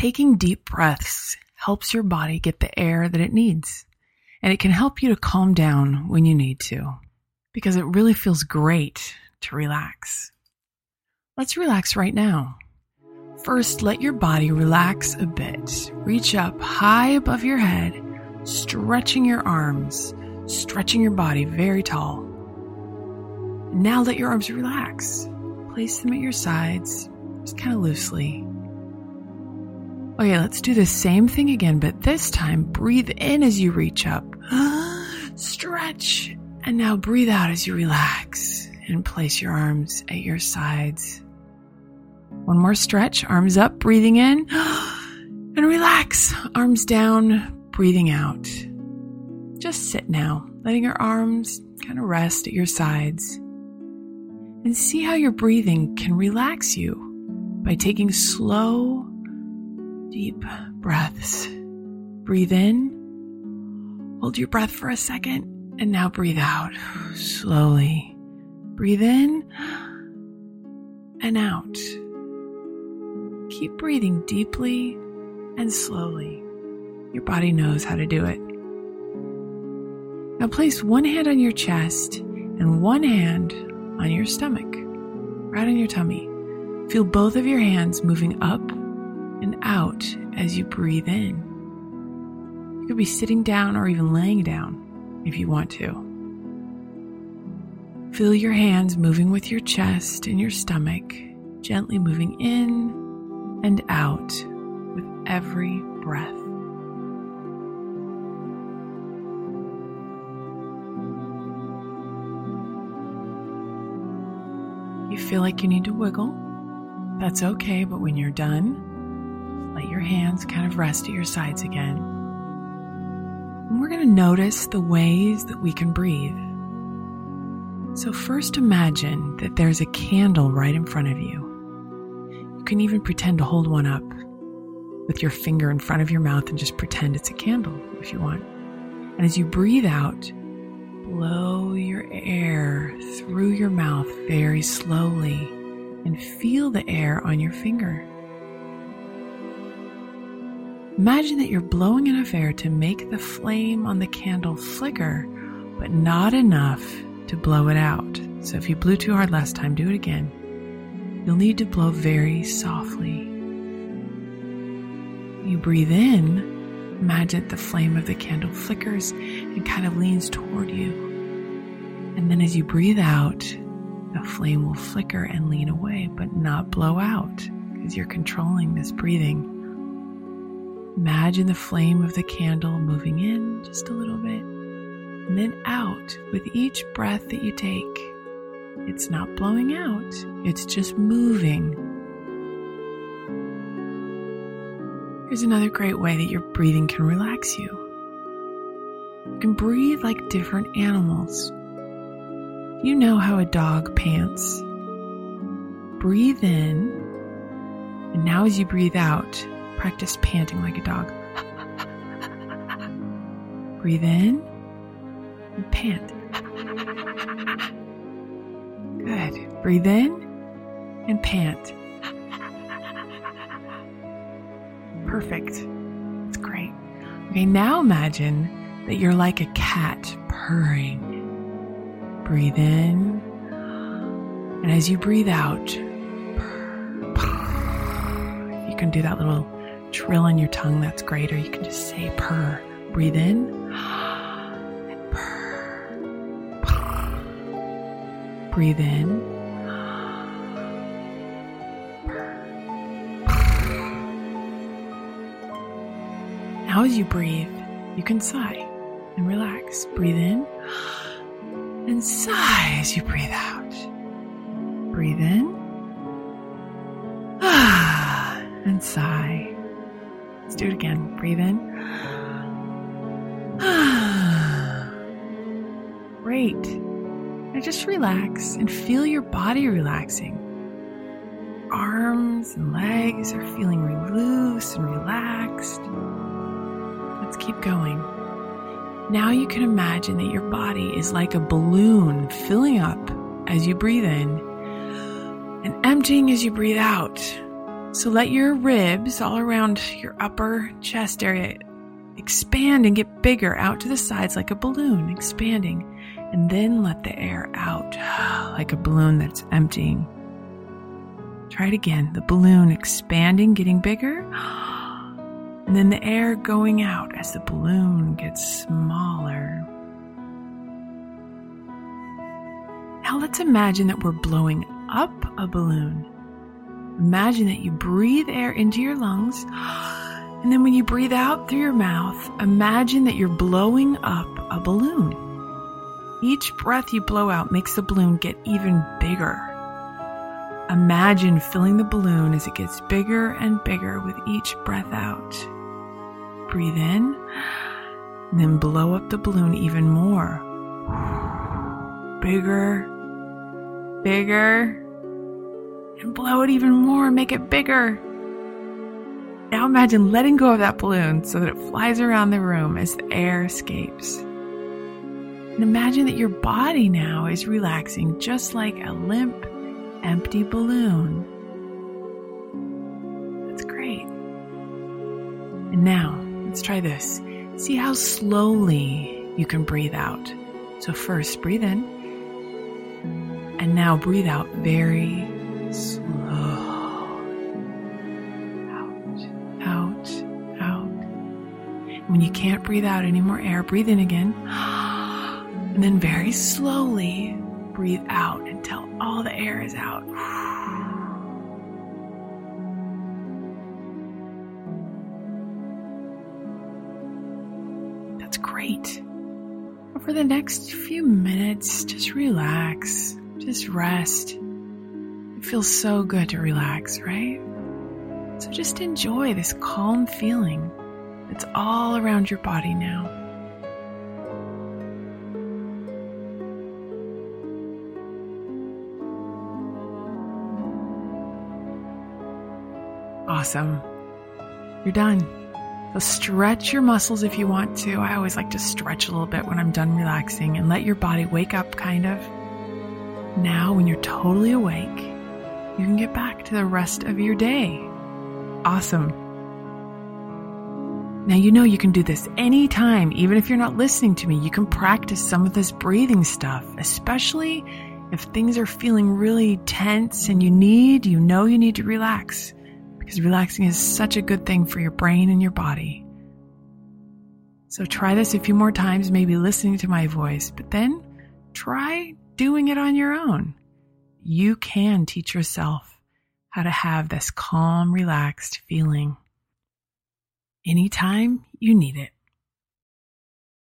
Taking deep breaths helps your body get the air that it needs, and it can help you to calm down when you need to, because it really feels great to relax. Let's relax right now. First, let your body relax a bit. Reach up high above your head, stretching your arms, stretching your body very tall. Now let your arms relax. Place them at your sides, just kind of loosely. Okay, let's do the same thing again, but this time breathe in as you reach up. Stretch. And now breathe out as you relax and place your arms at your sides. One more stretch, arms up, breathing in. And relax, arms down, breathing out. Just sit now, letting your arms kind of rest at your sides. And see how your breathing can relax you by taking slow, deep breaths. Breathe in, hold your breath for a second, and now breathe out slowly. Breathe in and out. Keep breathing deeply and slowly. Your body knows how to do it. Now place one hand on your chest and one hand on your stomach, right on your tummy. Feel both of your hands moving up and out as you breathe in. You could be sitting down or even laying down if you want to. Feel your hands moving with your chest and your stomach, gently moving in and out with every breath. You feel like you need to wiggle. That's okay, but when you're done, let your hands kind of rest at your sides again. And we're going to notice the ways that we can breathe. So first imagine that there's a candle right in front of you. You can even pretend to hold one up with your finger in front of your mouth and just pretend it's a candle if you want. And as you breathe out, blow your air through your mouth very slowly and feel the air on your finger. Imagine that you're blowing enough air to make the flame on the candle flicker, but not enough to blow it out. So if you blew too hard last time, do it again. You'll need to blow very softly. You breathe in, imagine the flame of the candle flickers and kind of leans toward you. And then as you breathe out, the flame will flicker and lean away, but not blow out because you're controlling this breathing. Imagine the flame of the candle moving in just a little bit and then out with each breath that you take. It's not blowing out, it's just moving. Here's another great way that your breathing can relax you. You can breathe like different animals. You know how a dog pants. Breathe in, and now as you breathe out, practice panting like a dog. Breathe in and pant. Good. Breathe in and pant. Perfect. That's great. Okay, now imagine that you're like a cat purring. Breathe in, and as you breathe out, purr, purr. You can do that little trill on your tongue, that's great, or you can just say purr. Breathe in, and purr, purr. Breathe in, purr, purr. Now as you breathe, you can sigh and relax. Breathe in, and sigh as you breathe out. Breathe in. And sigh. Let's do it again. Breathe in. Great. Now just relax and feel your body relaxing. Arms and legs are feeling loose and relaxed. Let's keep going. Now you can imagine that your body is like a balloon filling up as you breathe in and emptying as you breathe out. So let your ribs all around your upper chest area expand and get bigger out to the sides like a balloon, expanding. And then let the air out like a balloon that's emptying. Try it again. The balloon expanding, getting bigger. And then the air going out as the balloon gets smaller. Now let's imagine that we're blowing up a balloon. Imagine that you breathe air into your lungs, and then when you breathe out through your mouth, imagine that you're blowing up a balloon. Each breath you blow out makes the balloon get even bigger. Imagine filling the balloon as it gets bigger and bigger with each breath out. Breathe in, and then blow up the balloon even more. Bigger, bigger, and blow it even more, make it bigger. Now imagine letting go of that balloon so that it flies around the room as the air escapes. And imagine that your body now is relaxing just like a limp, empty balloon. That's great. And now, let's try this. See how slowly you can breathe out. So first, breathe in. And now breathe out very slow. Out, out. And when you can't breathe out any more air, breathe in again. And then very slowly breathe out until all the air is out. That's great. For the next few minutes, just relax, just rest. It feels so good to relax, right? So just enjoy this calm feeling that's all around your body now. Awesome. You're done. So stretch your muscles if you want to. I always like to stretch a little bit when I'm done relaxing and let your body wake up kind of. Now, when you're totally awake, you can get back to the rest of your day. Awesome. Now, you know you can do this anytime, even if you're not listening to me. You can practice some of this breathing stuff, especially if things are feeling really tense and you need to relax. Because relaxing is such a good thing for your brain and your body. So try this a few more times, maybe listening to my voice, but then try doing it on your own. You can teach yourself how to have this calm, relaxed feeling anytime you need it.